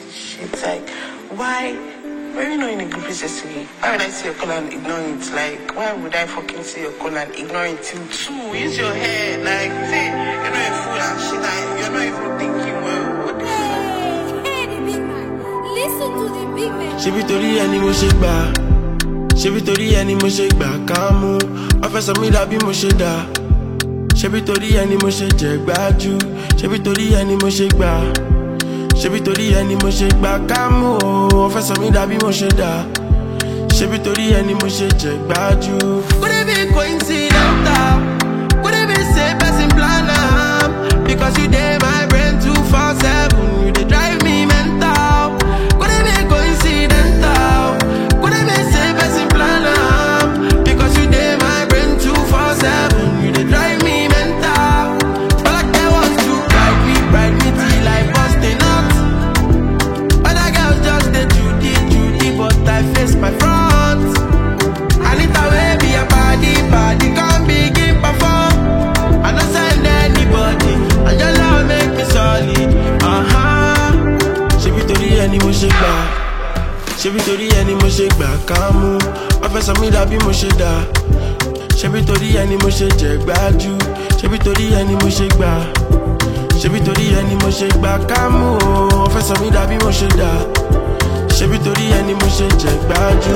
shit. Like, why? When you're not in a good place yesterday, why would I see your call and ignore it? Like, why would I fucking see your call and ignore it till 2? Use your head. Like, say, you're not a fool and shit. Like, you're not even thinking well. What the fuck? Hey, the big man. Listen to the big man. She be tori any mo she gba. She be tori any mo she gba. Kamu, officer mi da bi mo she da. She be tori any mo she je gbaju. She be tori any mo she gba. She be tori any mo she gba. Kamu, officer mi da bi mo she da. She be tori any mo she je gbaju. Could it be coincidental? Could it be say person plan am? Because you dey my brain 247. You dey drive me mental. Could it be coincidental? Could it be say person plan am? Because you dey my brain 247. You dey drive me mental. But like they want to ride me till I bust a nut. Other girls just dey Judy, but I face my front. I need to way be a body, come begin perform. I don't send anybody, and your love make me solid. She be tori any mo she gba. She be tori any mo she gba. Kamu, officer mi da bi mo she da. She be tori any mo she je gbaju. She be tori any mo she gba. She be tori any mo she gba. Kamu, officer mi da bi mo she da. She be tori any mo she je gbaju.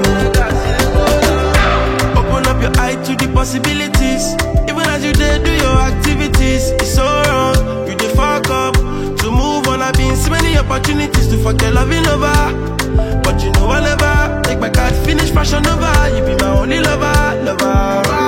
Open up your eye to the possibilities. Even as you do your activities, it's so wrong. You dey fuck up. To move on, I've been so many opportunities to fuck your loving over. But you know I'll never take my card, finish fashion over. You be my only lover.